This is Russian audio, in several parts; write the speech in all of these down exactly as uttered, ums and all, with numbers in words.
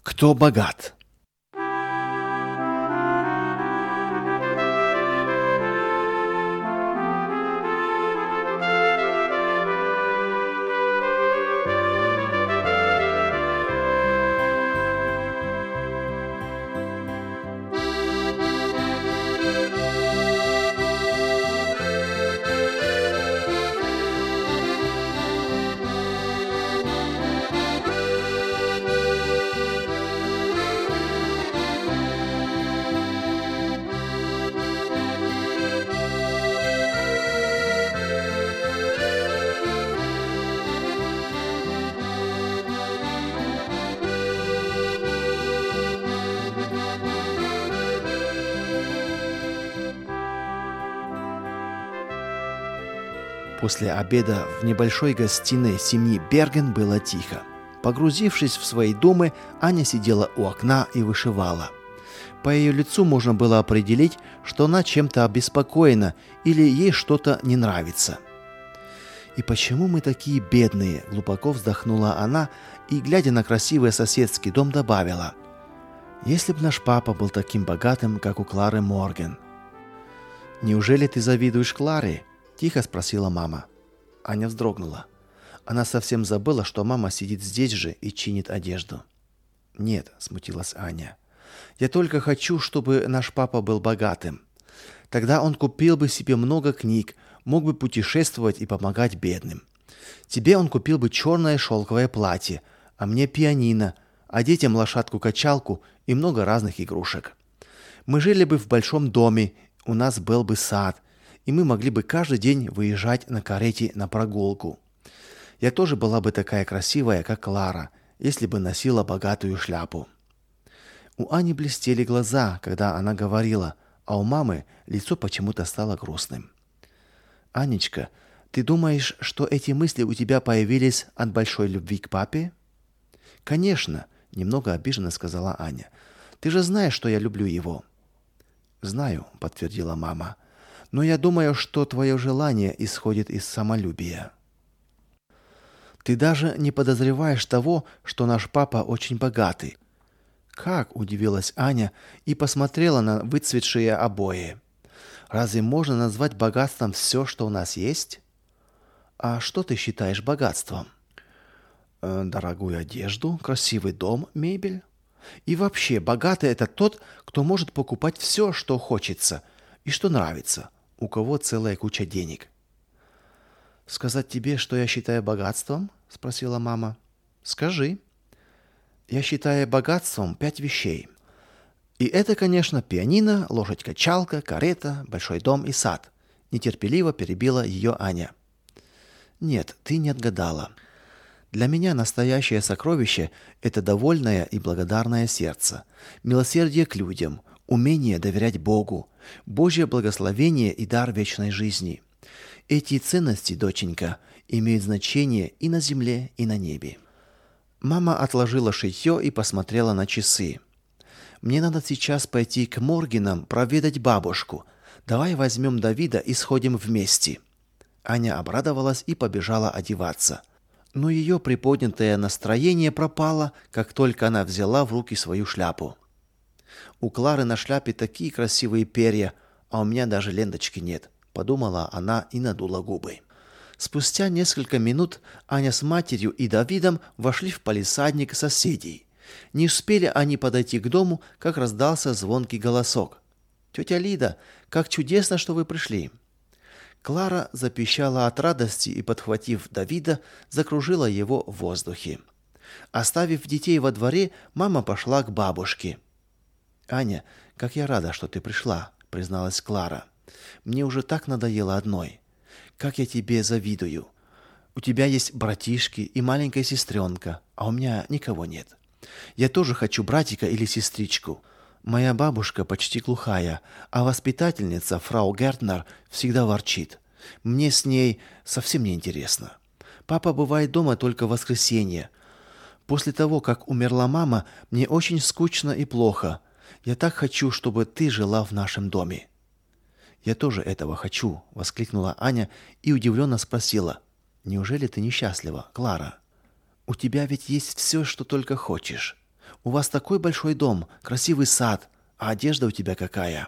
Кто богат? После обеда в небольшой гостиной семьи Берген было тихо. Погрузившись в свои думы, Аня сидела у окна и вышивала. По ее лицу можно было определить, что она чем-то обеспокоена или ей что-то не нравится. «И почему мы такие бедные?» – глубоко вздохнула она и, глядя на красивый соседский дом, добавила: «Если бы наш папа был таким богатым, как у Клары Морген». «Неужели ты завидуешь Кларе?» – тихо спросила мама. Аня вздрогнула. Она совсем забыла, что мама сидит здесь же и чинит одежду. «Нет», – смутилась Аня. «Я только хочу, чтобы наш папа был богатым. Тогда он купил бы себе много книг, мог бы путешествовать и помогать бедным. Тебе он купил бы черное шелковое платье, а мне пианино, а детям лошадку-качалку и много разных игрушек. Мы жили бы в большом доме, у нас был бы сад, и мы могли бы каждый день выезжать на карете на прогулку. Я тоже была бы такая красивая, как Клара, если бы носила богатую шляпу». У Ани блестели глаза, когда она говорила, а у мамы лицо почему-то стало грустным. «Анечка, ты думаешь, что эти мысли у тебя появились от большой любви к папе?» «Конечно», — немного обиженно сказала Аня. «Ты же знаешь, что я люблю его». «Знаю», — подтвердила мама. «Но я думаю, что твое желание исходит из самолюбия. Ты даже не подозреваешь того, что наш папа очень богатый». «Как?» – удивилась Аня и посмотрела на выцветшие обои. «Разве можно назвать богатством все, что у нас есть?» «А что ты считаешь богатством?» э, «Дорогую одежду, красивый дом, мебель. И вообще, богатый – это тот, кто может покупать все, что хочется и что нравится, у кого целая куча денег». «Сказать тебе, что я считаю богатством?» – спросила мама. «Скажи». «Я считаю богатством пять вещей. И это, конечно, пианино, лошадь-качалка, карета, большой дом и сад», – нетерпеливо перебила ее Аня. «Нет, ты не отгадала. Для меня настоящее сокровище – это довольное и благодарное сердце, милосердие к людям, умение доверять Богу, Божье благословение и дар вечной жизни. Эти ценности, доченька, имеют значение и на земле, и на небе». Мама отложила шитье и посмотрела на часы. «Мне надо сейчас пойти к Моргенам проведать бабушку. Давай возьмем Давида и сходим вместе». Аня обрадовалась и побежала одеваться. Но ее приподнятое настроение пропало, как только она взяла в руки свою шляпу. «У Клары на шляпе такие красивые перья, а у меня даже ленточки нет», – подумала она и надула губы. Спустя несколько минут Аня с матерью и Давидом вошли в палисадник соседей. Не успели они подойти к дому, как раздался звонкий голосок. «Тетя Лида, как чудесно, что вы пришли!» Клара запищала от радости и, подхватив Давида, закружила его в воздухе. Оставив детей во дворе, мама пошла к бабушке. «Аня, как я рада, что ты пришла», — призналась Клара. «Мне уже так надоело одной. Как я тебе завидую. У тебя есть братишки и маленькая сестренка, а у меня никого нет. Я тоже хочу братика или сестричку. Моя бабушка почти глухая, а воспитательница, фрау Гертнер, всегда ворчит. Мне с ней совсем не интересно. Папа бывает дома только в воскресенье. После того, как умерла мама, мне очень скучно и плохо. Я так хочу, чтобы ты жила в нашем доме». «Я тоже этого хочу», — воскликнула Аня и удивленно спросила. «Неужели ты несчастлива, Клара? У тебя ведь есть все, что только хочешь. У вас такой большой дом, красивый сад, а одежда у тебя какая?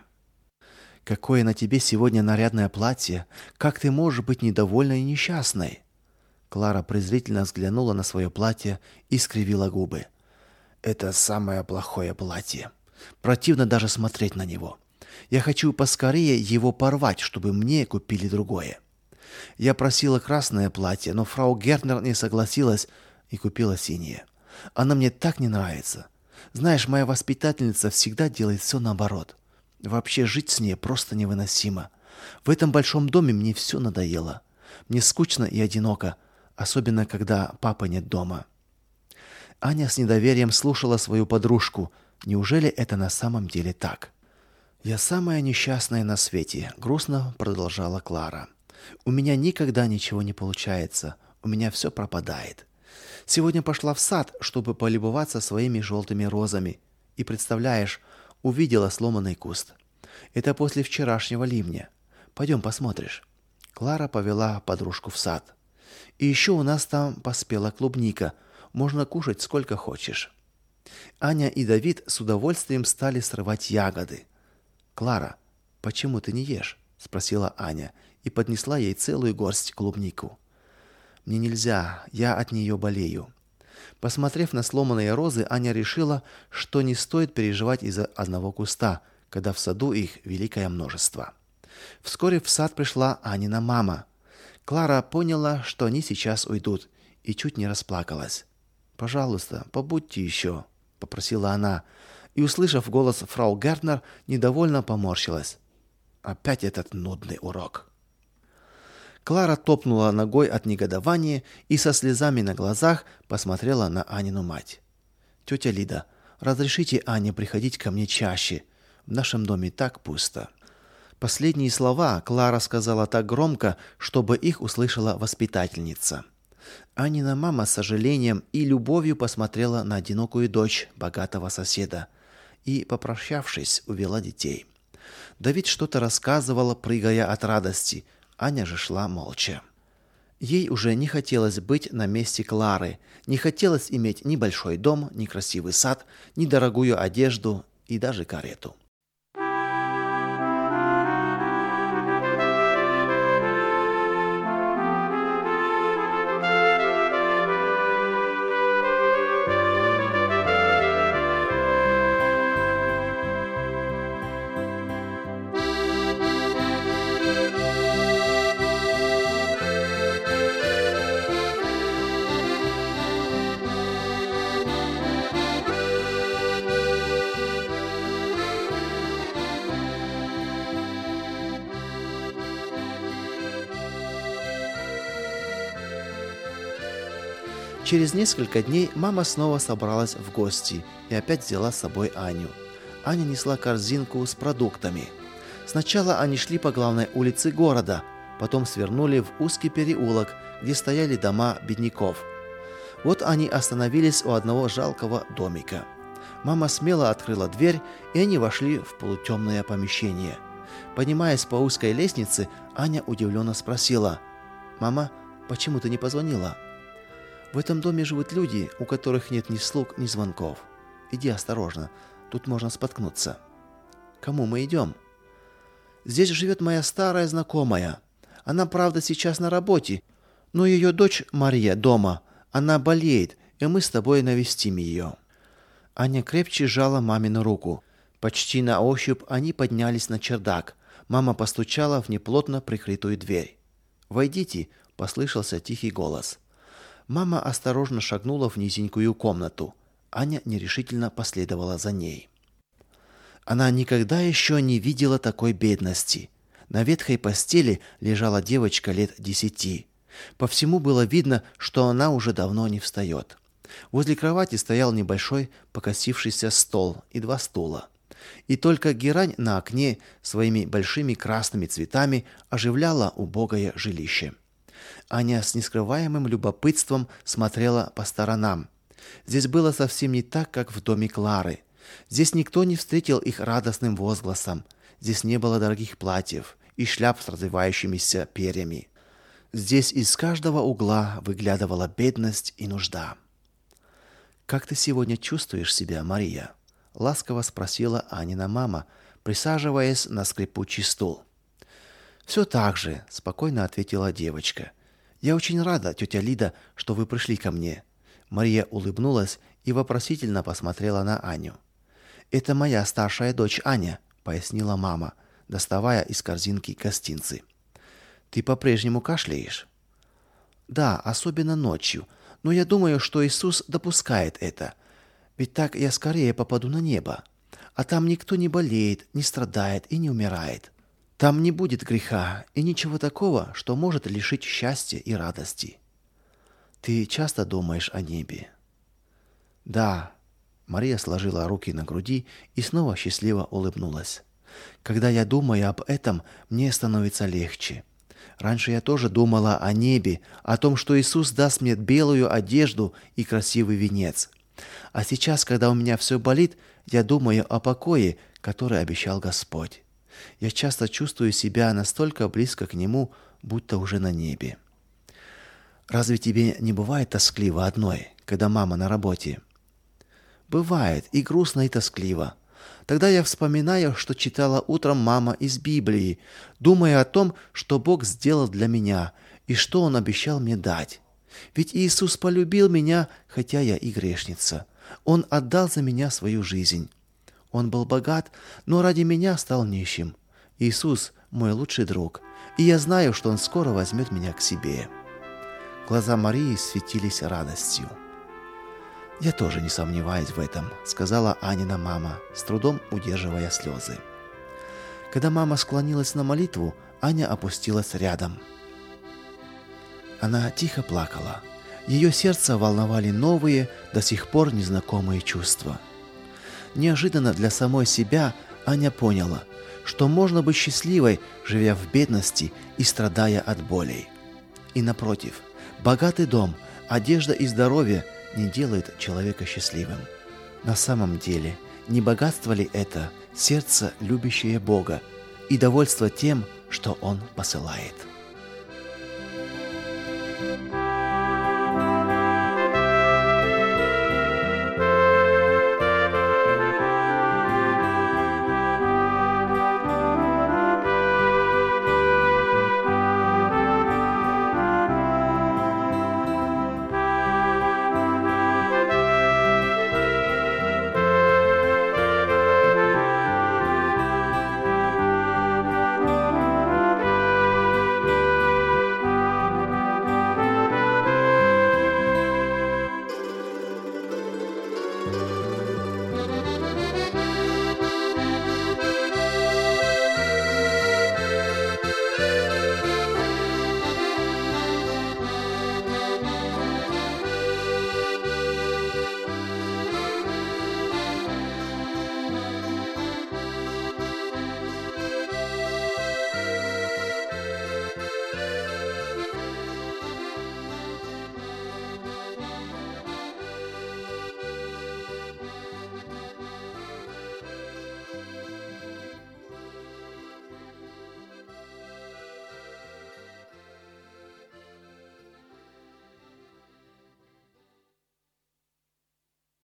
Какое на тебе сегодня нарядное платье! Как ты можешь быть недовольной и несчастной?» Клара презрительно взглянула на свое платье и скривила губы. «Это самое плохое платье. Противно даже смотреть на него. Я хочу поскорее его порвать, чтобы мне купили другое. Я просила красное платье, но фрау Гертнер не согласилась и купила синее. Она мне так не нравится. Знаешь, моя воспитательница всегда делает все наоборот. Вообще жить с ней просто невыносимо. В этом большом доме мне все надоело. Мне скучно и одиноко, особенно когда папа нет дома». Аня с недоверием слушала свою подружку. Неужели это на самом деле так? «Я самая несчастная на свете», — грустно продолжала Клара. «У меня никогда ничего не получается. У меня все пропадает. Сегодня пошла в сад, чтобы полюбоваться своими желтыми розами. И представляешь, увидела сломанный куст. Это после вчерашнего ливня. Пойдем посмотришь». Клара повела подружку в сад. «И еще у нас там поспела клубника. Можно кушать сколько хочешь». Аня и Давид с удовольствием стали срывать ягоды. «Клара, почему ты не ешь?» — спросила Аня и поднесла ей целую горсть клубнику. «Мне нельзя, я от нее болею». Посмотрев на сломанные розы, Аня решила, что не стоит переживать из-за одного куста, когда в саду их великое множество. Вскоре в сад пришла Анина мама. Клара поняла, что они сейчас уйдут, и чуть не расплакалась. «Пожалуйста, побудьте еще», — попросила она, и, услышав голос фрау Гертнер, недовольно поморщилась. Опять этот нудный урок. Клара топнула ногой от негодования и со слезами на глазах посмотрела на Анину мать. «Тетя Лида, разрешите Ане приходить ко мне чаще. В нашем доме так пусто». Последние слова Клара сказала так громко, чтобы их услышала воспитательница. Анина мама с сожалением и любовью посмотрела на одинокую дочь богатого соседа и, попрощавшись, увела детей. Давид что-то рассказывал, прыгая от радости. Аня же шла молча. Ей уже не хотелось быть на месте Клары, не хотелось иметь ни большой дом, ни красивый сад, ни дорогую одежду и даже карету. Через несколько дней мама снова собралась в гости и опять взяла с собой Аню. Аня несла корзинку с продуктами. Сначала они шли по главной улице города, потом свернули в узкий переулок, где стояли дома бедняков. Вот они остановились у одного жалкого домика. Мама смело открыла дверь, и они вошли в полутемное помещение. Поднимаясь по узкой лестнице, Аня удивленно спросила: «Мама, почему ты не позвонила?» «В этом доме живут люди, у которых нет ни слуг, ни звонков. Иди осторожно, тут можно споткнуться». «Кому мы идем?» «Здесь живет моя старая знакомая. Она, правда, сейчас на работе, но ее дочь Мария дома. Она болеет, и мы с тобой навестим ее». Аня крепче сжала мамину руку. Почти на ощупь они поднялись на чердак. Мама постучала в неплотно прикрытую дверь. «Войдите», — послышался тихий голос. Мама осторожно шагнула в низенькую комнату. Аня нерешительно последовала за ней. Она никогда еще не видела такой бедности. На ветхой постели лежала девочка лет десяти. По всему было видно, что она уже давно не встает. Возле кровати стоял небольшой покосившийся стол и два стула. И только герань на окне своими большими красными цветами оживляла убогое жилище. Аня с нескрываемым любопытством смотрела по сторонам. Здесь было совсем не так, как в доме Клары. Здесь никто не встретил их радостным возгласом. Здесь не было дорогих платьев и шляп с развивающимися перьями. Здесь из каждого угла выглядывала бедность и нужда. «Как ты сегодня чувствуешь себя, Мария?» — ласково спросила Анина мама, присаживаясь на скрипучий стул. «Все так же», — спокойно ответила девочка. «Я очень рада, тетя Лида, что вы пришли ко мне». Мария улыбнулась и вопросительно посмотрела на Аню. «Это моя старшая дочь Аня», — пояснила мама, доставая из корзинки гостинцы. «Ты по-прежнему кашляешь?» «Да, особенно ночью. Но я думаю, что Иисус допускает это. Ведь так я скорее попаду на небо. А там никто не болеет, не страдает и не умирает. Там не будет греха и ничего такого, что может лишить счастья и радости». «Ты часто думаешь о небе?» «Да». Мария сложила руки на груди и снова счастливо улыбнулась. «Когда я думаю об этом, мне становится легче. Раньше я тоже думала о небе, о том, что Иисус даст мне белую одежду и красивый венец. А сейчас, когда у меня все болит, я думаю о покое, который обещал Господь. Я часто чувствую себя настолько близко к Нему, будто уже на небе». «Разве тебе не бывает тоскливо одной, когда мама на работе?» «Бывает и грустно, и тоскливо. Тогда я вспоминаю, что читала утром мама из Библии, думая о том, что Бог сделал для меня и что Он обещал мне дать. Ведь Иисус полюбил меня, хотя я и грешница. Он отдал за меня свою жизнь. Он был богат, но ради меня стал нищим. Иисус – мой лучший друг, и я знаю, что Он скоро возьмет меня к себе». Глаза Марии светились радостью. «Я тоже не сомневаюсь в этом», — сказала Анина мама, с трудом удерживая слезы. Когда мама склонилась на молитву, Аня опустилась рядом. Она тихо плакала. Ее сердце волновали новые, до сих пор незнакомые чувства. Неожиданно для самой себя Аня поняла, что можно быть счастливой, живя в бедности и страдая от болей. И напротив, богатый дом, одежда и здоровье не делают человека счастливым. На самом деле, не богатство ли это сердце, любящее Бога, и довольство тем, что Он посылает?